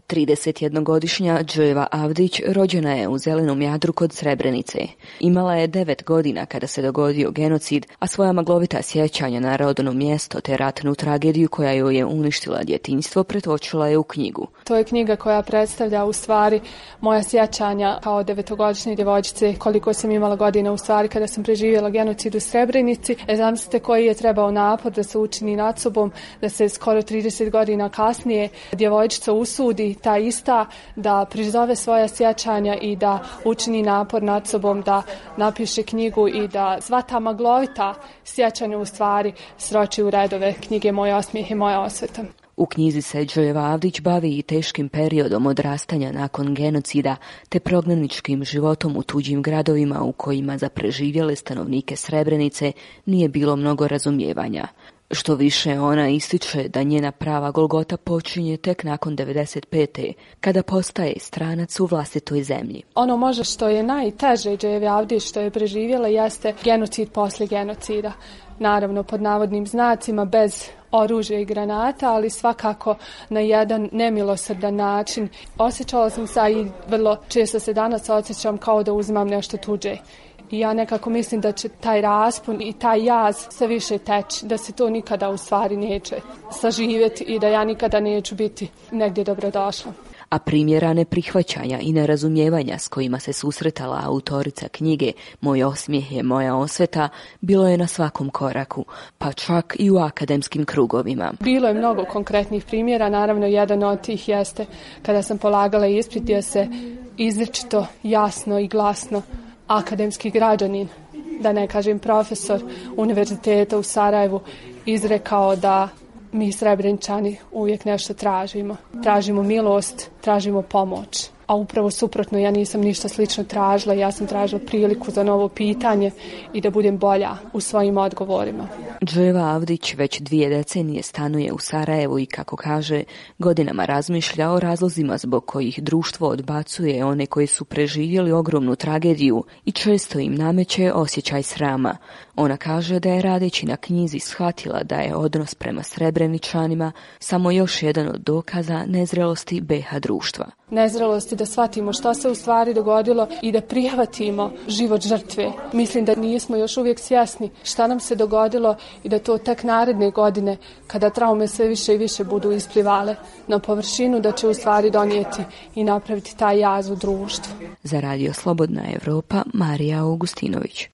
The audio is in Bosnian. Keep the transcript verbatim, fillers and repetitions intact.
tridesetjednogodišnja Dževa Avdić rođena je u Zelenom Jadru kod Srebrenice. Imala je devet godina kada se dogodio genocid, a svoja maglovita sjećanja na rodno mjesto te ratnu tragediju koja joj je uništila djetinjstvo pretočila je u knjigu. To je knjiga koja predstavlja u stvari moja sjećanja kao devetogodišnje djevojčice, koliko sam imala godina u stvari kada sam preživjela genocid u Srebrenici. E, zamislite koji je trebao napor da se učini nad sobom, da se skoro trideset godina kasnije djevojčica usudi, ta ista, da prizove svoja sjećanja i da učini napor nad sobom, da napiše knjigu i da sva ta maglovita sjećanja u stvari sroči u redove knjige Moj osmijeh i moja osveta. U knjizi se Dževa Avdić bavi i teškim periodom odrastanja nakon genocida te prognaničkim životom u tuđim gradovima u kojima za preživjele stanovnike Srebrenice nije bilo mnogo razumijevanja. Što više, ona ističe da njena prava golgota počinje tek nakon devedeset pete kada postaje stranac u vlastitoj zemlji. Ono možda što je najteže Dževi Avdić što je preživjela jeste genocid poslije genocida. Naravno pod navodnim znacima, bez oružja i granata, ali svakako na jedan nemilosrdan način. Osjećala sam se i vrlo često se danas osjećam kao da uzimam nešto tuđe. I ja nekako mislim da će taj raspon i taj jaz sve više teći, da se to nikada u stvari neće saživjeti i da ja nikada neću biti negdje dobrodošla. A primjera neprihvaćanja i nerazumijevanja s kojima se susretala autorica knjige Moj osmijeh je moja osveta bilo je na svakom koraku, pa čak i u akademskim krugovima. Bilo je mnogo konkretnih primjera, naravno jedan od tih jeste kada sam polagala ispit gdje se izričito, jasno i glasno akademski građanin, da ne kažem profesor univerziteta u Sarajevu, izrekao da mi Srebreničani uvijek nešto tražimo. Tražimo milost, tražimo pomoć. A upravo suprotno, ja nisam ništa slično tražila, ja sam tražila priliku za novo pitanje i da budem bolja u svojim odgovorima. Dževa Avdić već dvije decenije stanuje u Sarajevu i, kako kaže, godinama razmišlja o razlozima zbog kojih društvo odbacuje one koji su preživjeli ogromnu tragediju i često im nameće osjećaj srama. Ona kaže da je radeći na knjizi shvatila da je odnos prema Srebreničanima samo još jedan od dokaza nezrelosti be ha društva. Nezrelosti da shvatimo šta se u stvari dogodilo i da prihvatimo život žrtve. Mislim da nismo još uvijek svjesni šta nam se dogodilo i da to tek naredne godine, kada traume sve više i više budu isplivale na površinu, da će u stvari donijeti i napraviti taj jaz u društvu. Za Radio Slobodna Evropa, Marija Augustinović.